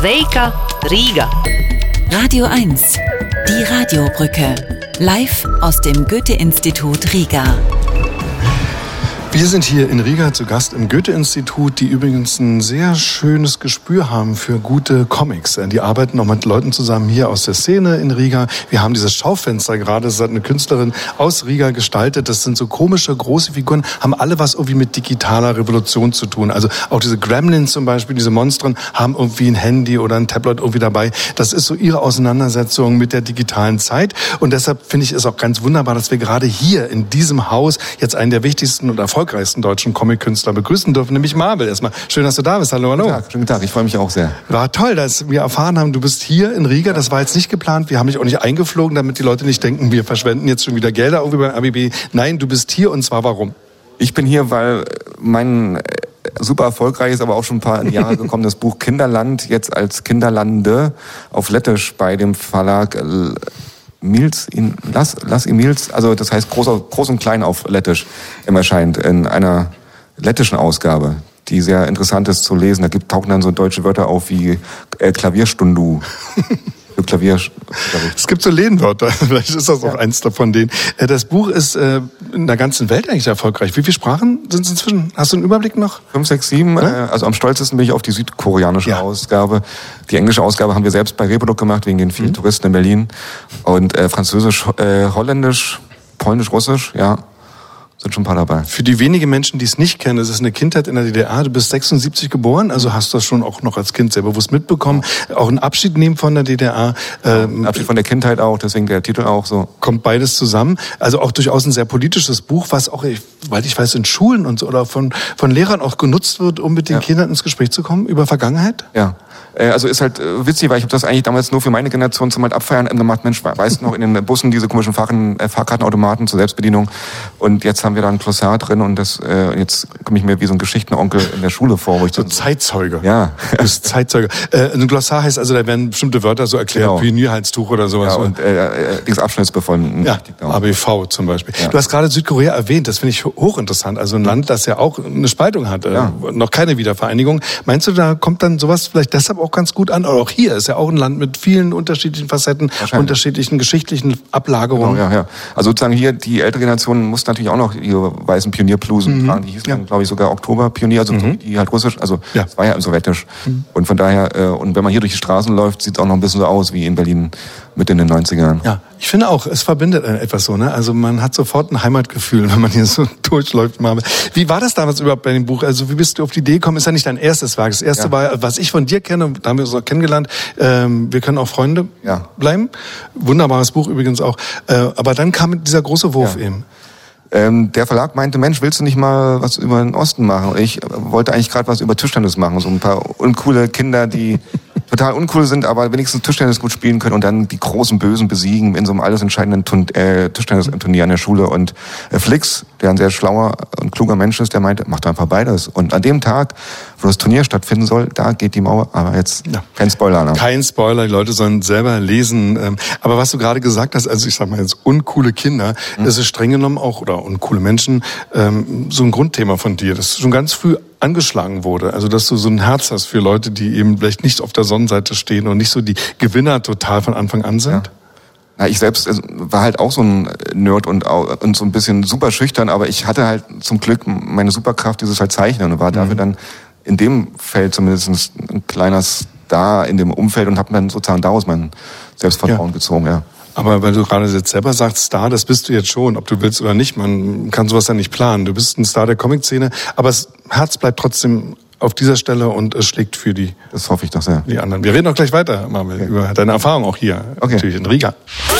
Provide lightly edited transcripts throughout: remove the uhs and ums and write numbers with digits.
Sveika, Riga. Radio 1, die Radiobrücke. Live aus dem Goethe-Institut Riga. Wir sind hier in Riga zu Gast im Goethe-Institut, die übrigens ein sehr schönes Gespür haben für gute Comics. Die arbeiten auch mit Leuten zusammen hier aus der Szene in Riga. Wir haben dieses Schaufenster gerade, das hat eine Künstlerin aus Riga gestaltet. Das sind so komische, große Figuren, haben alle was irgendwie mit digitaler Revolution zu tun. Also auch diese Gremlins zum Beispiel, diese Monstren, haben irgendwie ein Handy oder ein Tablet irgendwie dabei. Das ist so ihre Auseinandersetzung mit der digitalen Zeit. Und deshalb finde ich es auch ganz wunderbar, dass wir gerade hier in diesem Haus jetzt einen der wichtigsten und erfolgreichsten deutschen Comic-Künstler begrüßen dürfen, nämlich Marvel. Erstmal schön, dass du da bist. Hallo, hallo. Schönen Tag, ich freue mich auch sehr. War toll, dass wir erfahren haben, du bist hier in Riga. Das war jetzt nicht geplant. Wir haben dich auch nicht eingeflogen, damit die Leute nicht denken, wir verschwenden jetzt schon wieder Gelder irgendwie beim ABB. Nein, du bist hier, und zwar warum? Ich bin hier, weil mein super erfolgreiches, aber auch schon ein paar Jahre gekommenes Buch Kinderland jetzt als Kinderlande auf Lettisch bei dem Verlag Lass Emils, also das heißt Groß und Klein auf Lettisch erscheint in einer lettischen Ausgabe, die sehr interessant ist zu lesen. Da tauchen dann so deutsche Wörter auf wie Klavierstundu. Für Klavier. Es gibt so Lehnwörter, vielleicht ist das auch eins davon. Das Buch ist in der ganzen Welt eigentlich erfolgreich. Wie viele Sprachen sind es inzwischen? Hast du einen Überblick noch? 5, 6, 7. Also am stolzesten bin ich auf die südkoreanische Ausgabe. Die englische Ausgabe haben wir selbst bei Reprodukt gemacht, wegen den vielen Touristen in Berlin. Und Französisch, Holländisch, Polnisch, Russisch, sind schon ein paar dabei. Für die wenigen Menschen, die es nicht kennen, es ist eine Kindheit in der DDR. Du bist 76 geboren, also hast du das schon auch noch als Kind sehr bewusst mitbekommen. Auch einen Abschied nehmen von der DDR. Abschied von der Kindheit auch, deswegen der Titel auch so. Kommt beides zusammen. Also auch durchaus ein sehr politisches Buch, was auch, weil ich weiß, in Schulen und so oder von Lehrern auch genutzt wird, um mit den Kindern ins Gespräch zu kommen über Vergangenheit. Ja. Also ist halt witzig, weil ich habe das eigentlich damals nur für meine Generation zum halt abfeiern gemacht. Mensch, weißt du noch, in den Bussen diese komischen Fahrkartenautomaten zur Selbstbedienung. Und jetzt haben wir da ein Glossar drin und jetzt komme ich mir wie so ein Geschichtenonkel in der Schule vor. Wo ich so Zeitzeuge. Ja. Du bist Zeitzeuge. Ein Glossar heißt also, da werden bestimmte Wörter so erklärt, genau. Pionierhalstuch oder sowas. Ja, und dieses Abschnittsbefolgen. Ja, ABV zum Beispiel. Ja. Du hast gerade Südkorea erwähnt, das finde ich hochinteressant. Also ein Land, das ja auch eine Spaltung hat, noch keine Wiedervereinigung. Meinst du, da kommt dann sowas vielleicht deshalb auch ganz gut an? Oder auch hier ist ja auch ein Land mit vielen unterschiedlichen Facetten, unterschiedlichen geschichtlichen Ablagerungen. Genau, ja. Also sozusagen hier, die ältere Generation muss natürlich auch noch ihre weißen Pionierblusen tragen. Die hießen dann, glaube ich, sogar Oktoberpionier, also die halt russisch, also es war ja sowjetisch. Und von daher, und wenn man hier durch die Straßen läuft, sieht es auch noch ein bisschen so aus wie in Berlin Mitte in den 90ern. Ja, ich finde auch, es verbindet etwas so, ne? Also man hat sofort ein Heimatgefühl, wenn man hier so durchläuft. Wie war das damals überhaupt bei dem Buch? Also wie bist du auf die Idee gekommen? Ist ja nicht dein erstes Werk. Das erste war, was ich von dir kenne, da haben wir uns auch kennengelernt, wir können auch Freunde bleiben. Wunderbares Buch übrigens auch. Aber dann kam dieser große Wurf eben. Der Verlag meinte, Mensch, willst du nicht mal was über den Osten machen? Und ich wollte eigentlich gerade was über Tischtennis machen. So ein paar uncoole Kinder, die total uncool sind, aber wenigstens Tischtennis gut spielen können und dann die großen Bösen besiegen in so einem alles entscheidenden Tischtennis-Turnier an der Schule. Und Flix, der ein sehr schlauer und kluger Mensch ist, der meinte, mach doch einfach beides. Und an dem Tag, wo das Turnier stattfinden soll, da geht die Mauer. Aber jetzt kein Spoiler. Ne? Kein Spoiler, die Leute sollen selber lesen. Aber was du gerade gesagt hast, also ich sag mal jetzt uncoole Kinder, das ist streng genommen auch, oder uncoole Menschen, so ein Grundthema von dir, das schon ganz früh angeschlagen wurde. Also dass du so ein Herz hast für Leute, die eben vielleicht nicht auf der Sonnenseite stehen und nicht so die Gewinner total von Anfang an sind. Ja. Na, ich selbst war halt auch so ein Nerd und so ein bisschen super schüchtern, aber ich hatte halt zum Glück meine Superkraft, dieses halt Zeichnen, und war dafür dann in dem Feld zumindest ein kleiner Star in dem Umfeld und habe dann sozusagen daraus mein Selbstvertrauen gezogen, ja. Aber weil du gerade jetzt selber sagst, Star, das bist du jetzt schon, ob du willst oder nicht, man kann sowas ja nicht planen. Du bist ein Star der Comic-Szene, aber das Herz bleibt trotzdem auf dieser Stelle und es schlägt für die. Das hoffe ich doch sehr. Die anderen. Wir reden auch gleich weiter, Marvel, über deine Erfahrung auch hier, natürlich in Riga.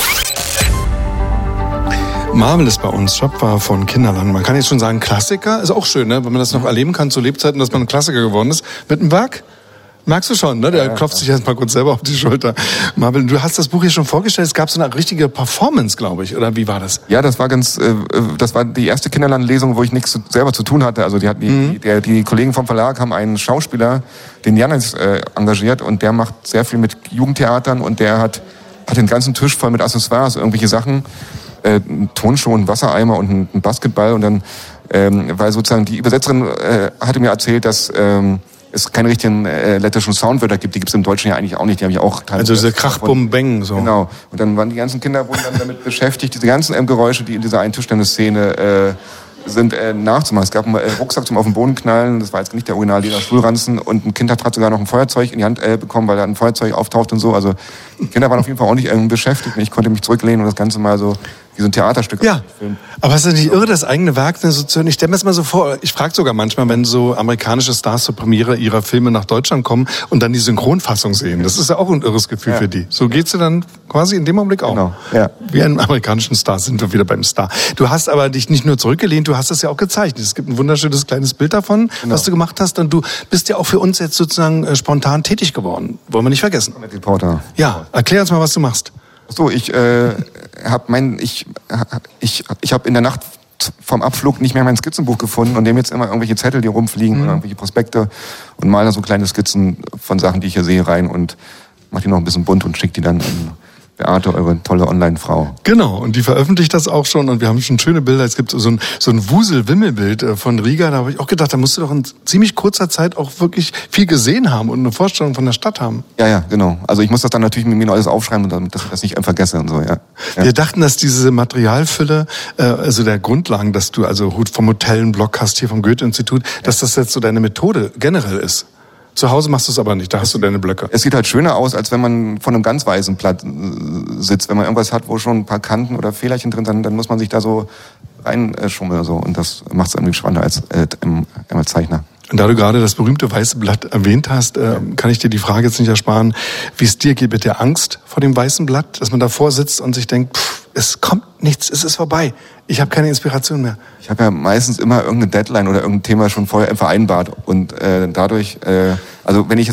Marvel ist bei uns Schöpfer von Kinderland. Man kann jetzt schon sagen, Klassiker. Ist auch schön, ne? Wenn man das noch erleben kann zu Lebzeiten, dass man ein Klassiker geworden ist. Mit einem Werk. Merkst du schon, ne? Der klopft sich erst mal kurz selber auf die Schulter. Marvel, du hast das Buch hier schon vorgestellt. Es gab so eine richtige Performance, glaube ich. Oder wie war das? Ja, das war die erste Kinderland-Lesung, wo ich nichts selber zu tun hatte. Also die Kollegen vom Verlag haben einen Schauspieler, den Jannis, engagiert, und der macht sehr viel mit Jugendtheatern, und der hat den ganzen Tisch voll mit Accessoires, irgendwelche Sachen, Tonschuhe, einen Wassereimer und einen Basketball, und dann, weil sozusagen die Übersetzerin hatte mir erzählt, dass es keine richtigen lettischen Soundwörter gibt. Die gibt es im Deutschen ja eigentlich auch nicht. Die habe ich auch teilweise. Also diese Krach, Bum, Beng, so. Genau. Und dann waren die ganzen Kinder wurden dann damit beschäftigt, diese ganzen Geräusche, die in dieser einen Tischtennisszene sind nachzumachen. Es gab einen Rucksack zum auf den Boden knallen, das war jetzt nicht der original Leder Schulranzen, und ein Kind hat sogar noch ein Feuerzeug in die Hand bekommen, weil da ein Feuerzeug auftaucht und so. Also die Kinder waren auf jeden Fall auch nicht beschäftigt. Ich konnte mich zurücklehnen und das Ganze mal so wie so ein Theaterstück filmen. Aber ist das nicht irre, das eigene Werk so zu hören? Ich stelle mir das mal so vor, ich frage sogar manchmal, wenn so amerikanische Stars zur Premiere ihrer Filme nach Deutschland kommen und dann die Synchronfassung sehen. Das ist ja auch ein irres Gefühl für die. So geht's dir dann quasi in dem Augenblick auch. Genau, ja. Wie einem amerikanischen Star sind wir wieder beim Star. Du hast aber dich nicht nur zurückgelehnt, du hast es ja auch gezeichnet. Es gibt ein wunderschönes kleines Bild davon, was du gemacht hast. Und du bist ja auch für uns jetzt sozusagen spontan tätig geworden. Wollen wir nicht vergessen. Mit Reporter. Ja, erklär uns mal, was du machst. So, ich habe in der Nacht vom Abflug nicht mehr mein Skizzenbuch gefunden und nehme jetzt immer irgendwelche Zettel, die rumfliegen oder irgendwelche Prospekte und male dann so kleine Skizzen von Sachen, die ich hier sehe, rein und mache die noch ein bisschen bunt und schicke die dann an Beate, eure tolle Online-Frau. Genau, und die veröffentlicht das auch schon und wir haben schon schöne Bilder. Es gibt so ein Wusel-Wimmel-Bild von Riga, da habe ich auch gedacht, da musst du doch in ziemlich kurzer Zeit auch wirklich viel gesehen haben und eine Vorstellung von der Stadt haben. Ja, genau. Also ich muss das dann natürlich mit mir alles aufschreiben, damit ich das nicht vergesse und so, ja. Wir dachten, dass diese Materialfülle, also der Grundlagen, dass du also vom Hotel einen Blog hast hier vom Goethe-Institut, dass das jetzt so deine Methode generell ist. Zu Hause machst du es aber nicht, da hast du deine Blöcke. Es sieht halt schöner aus, als wenn man von einem ganz weißen Blatt sitzt. Wenn man irgendwas hat, wo schon ein paar Kanten oder Fehlerchen drin sind, dann muss man sich da so reinschummeln. So. Und das macht es irgendwie spannender als Zeichner. Und da du gerade das berühmte weiße Blatt erwähnt hast, kann ich dir die Frage jetzt nicht ersparen, wie es dir geht mit der Angst vor dem weißen Blatt, dass man davor sitzt und sich denkt, es kommt nichts, es ist vorbei, ich habe keine Inspiration mehr. Ich habe ja meistens immer irgendeine Deadline oder irgendein Thema schon vorher vereinbart und dadurch, also ich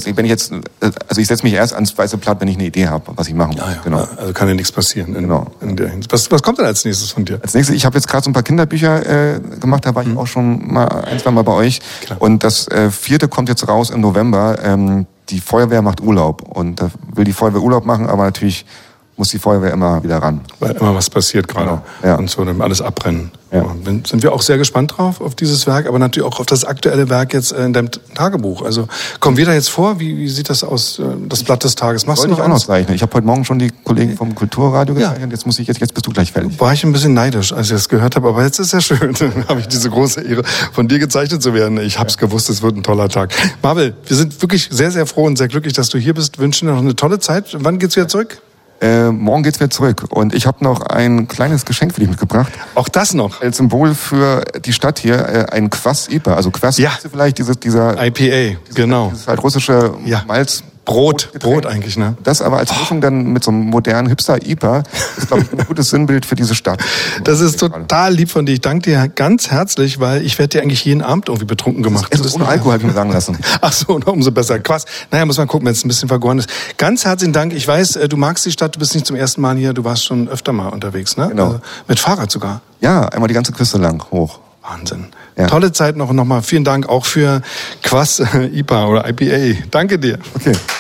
setze mich erst ans weiße Blatt, wenn ich eine Idee habe, was ich machen muss. Ja, genau. Also kann ja nichts passieren. Genau. Was kommt denn als nächstes von dir? Als nächstes, ich habe jetzt gerade so ein paar Kinderbücher gemacht, da war ich auch schon mal ein, zwei Mal bei euch. Klar. Und das 4. kommt jetzt raus im November. Die Feuerwehr macht Urlaub und da will die Feuerwehr Urlaub machen, aber natürlich muss die Feuerwehr immer wieder ran. Weil immer was passiert gerade. Genau. Ja. Und so dann alles abbrennen. Ja. Dann sind wir auch sehr gespannt drauf, auf dieses Werk, aber natürlich auch auf das aktuelle Werk jetzt in deinem Tagebuch. Also kommen wir da jetzt vor? Wie sieht das aus, das Blatt des Tages? Machst du noch auch noch zeichnen? Ich habe heute Morgen schon die Kollegen vom Kulturradio gezeichnet. Jetzt bist du gleich fertig. War ich ein bisschen neidisch, als ich das gehört habe, aber jetzt ist ja schön. Dann habe ich diese große Ehre, von dir gezeichnet zu werden. Ich habe es gewusst, es wird ein toller Tag. Marvel, wir sind wirklich sehr, sehr froh und sehr glücklich, dass du hier bist. Wünschen dir noch eine tolle Zeit. Wann geht's wieder zurück? Morgen geht's wieder zurück. Und ich habe noch ein kleines Geschenk für dich mitgebracht. Auch das noch? Als Symbol für die Stadt hier, ein Kvass-IPA. Also Kvass, ja. Vielleicht dieser IPA, genau. Dieses halt russische Malz. Brot eigentlich, ne? Das aber als Mischung dann mit so einem modernen Hipster-IPA ist, glaube ich, ein gutes Sinnbild für diese Stadt. Das ist total lieb von dir. Ich danke dir ganz herzlich, weil ich werde dir eigentlich jeden Abend irgendwie betrunken gemacht. Das ist ohne Alkohol, habe ich mir sagen lassen. Ach so, umso besser. Quass. Naja, muss man gucken, wenn es ein bisschen vergoren ist. Ganz herzlichen Dank. Ich weiß, du magst die Stadt, du bist nicht zum ersten Mal hier, du warst schon öfter mal unterwegs, ne? Genau. Also mit Fahrrad sogar. Ja, einmal die ganze Küste lang, hoch. Wahnsinn. Ja. Tolle Zeit noch und nochmal vielen Dank auch für Kvass IPA oder IPA. Danke dir. Okay.